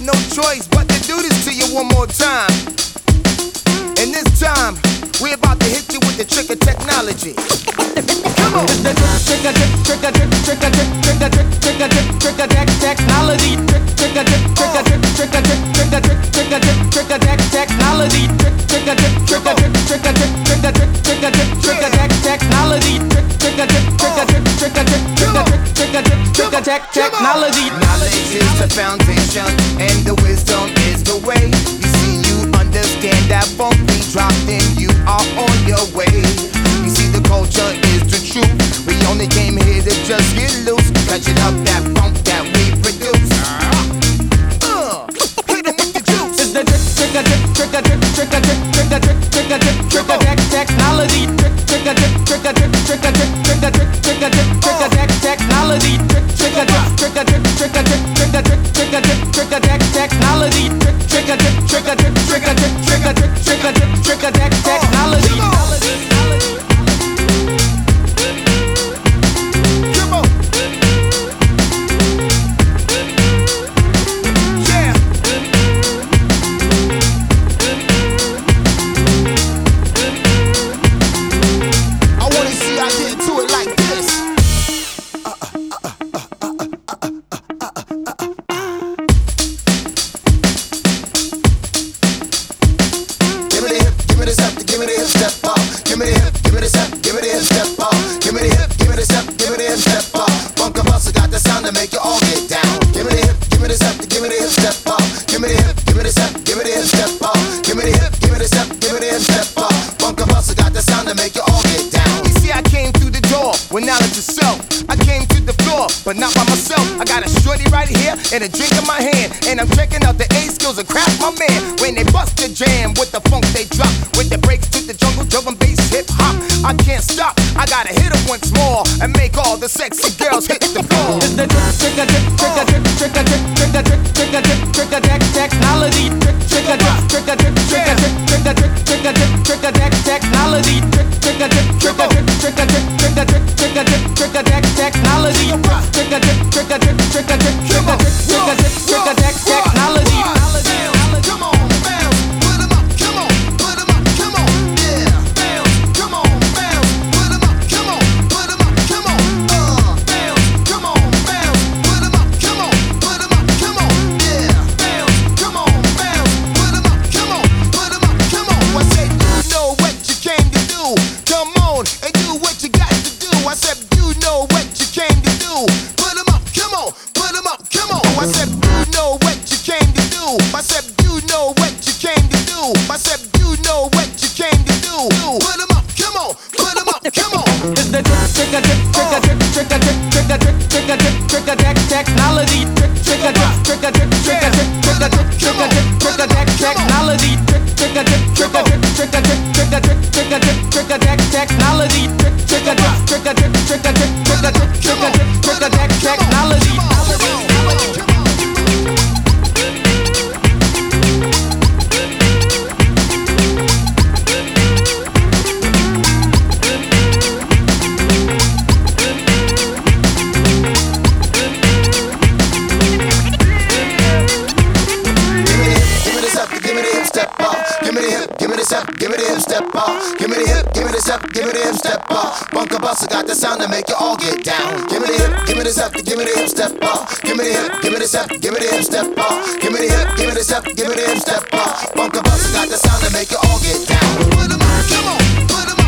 no choice but to do this to you one more time. And this time, we're about to hit you with the trick of technology. Come on. The trick of technology. Trick of technology. Technology. Knowledge is the foundation, and the wisdom is the way. You see, you understand that funk we dropped in, you are on your way. You see, the culture is the truth. We only came here to just get loose, catching up that funk that we produce. Hit 'em with the juice. It's the trick of technology. Technology. Technology. Come on. Yeah. I wanna see I get to it like this. Give me the hip, give me the step, give me the hip step up. Give me the hip, give me the step, give me the hip step up. Give me the hip, give me the step, give me the hip step up. Bunker Buster got the sound to make you all get down. Give me the hip, give me the step, give me the hip step up. Give me the hip, give me the step, give me the hip step up. Give me the hip, give me the step, give me the hip step up. Bunker Buster got the sound to make you all get down. You see, I came through the door with knowledge of self. I came to the floor, but not by myself. I got a shorty right here and a drink in my hand, and I'm checking out the A skills of Craft my man. When they bust the jam with the funk they drop, with the breaks to the jungle, drum and bass, hip hop. I can't stop. I gotta hit 'em once more and make all the sexy girls hit the floor. It's the trick of technology. Technology. Technology. Come on, bounce, put 'em up, come on, put 'em up, come on, yeah. Bounce, come on, bounce, put 'em up, come on, put 'em up, come on, bounce, come on, bounce, put 'em up, come on, put 'em up, come on, yeah. Bounce, come on, bounce, put 'em up, come on, put 'em up, come on. I said, you know what you came to do. Come on and do what you got to do. I said, you know what you came to do. Put 'em up, come on, put 'em up, come on. I said, you know what you came to do. I said, you know what you came to do. I said, you know what you came to do. Put 'em up, come on, put 'em up, come on. It's the trick of technology. Technology. Give me the hip step up. Give me the hip, give me the step, give me the hip step up. Bunker Buster got the sound to make you all get down. Give me the hip, give me the step, give me the hip step up. Give me the hip, give me the step, give me the hip step up. Give me the hip, give me the step, give me the hip step up. Bunker Buster got the sound to make you all get down. Put 'em up, come on, put 'em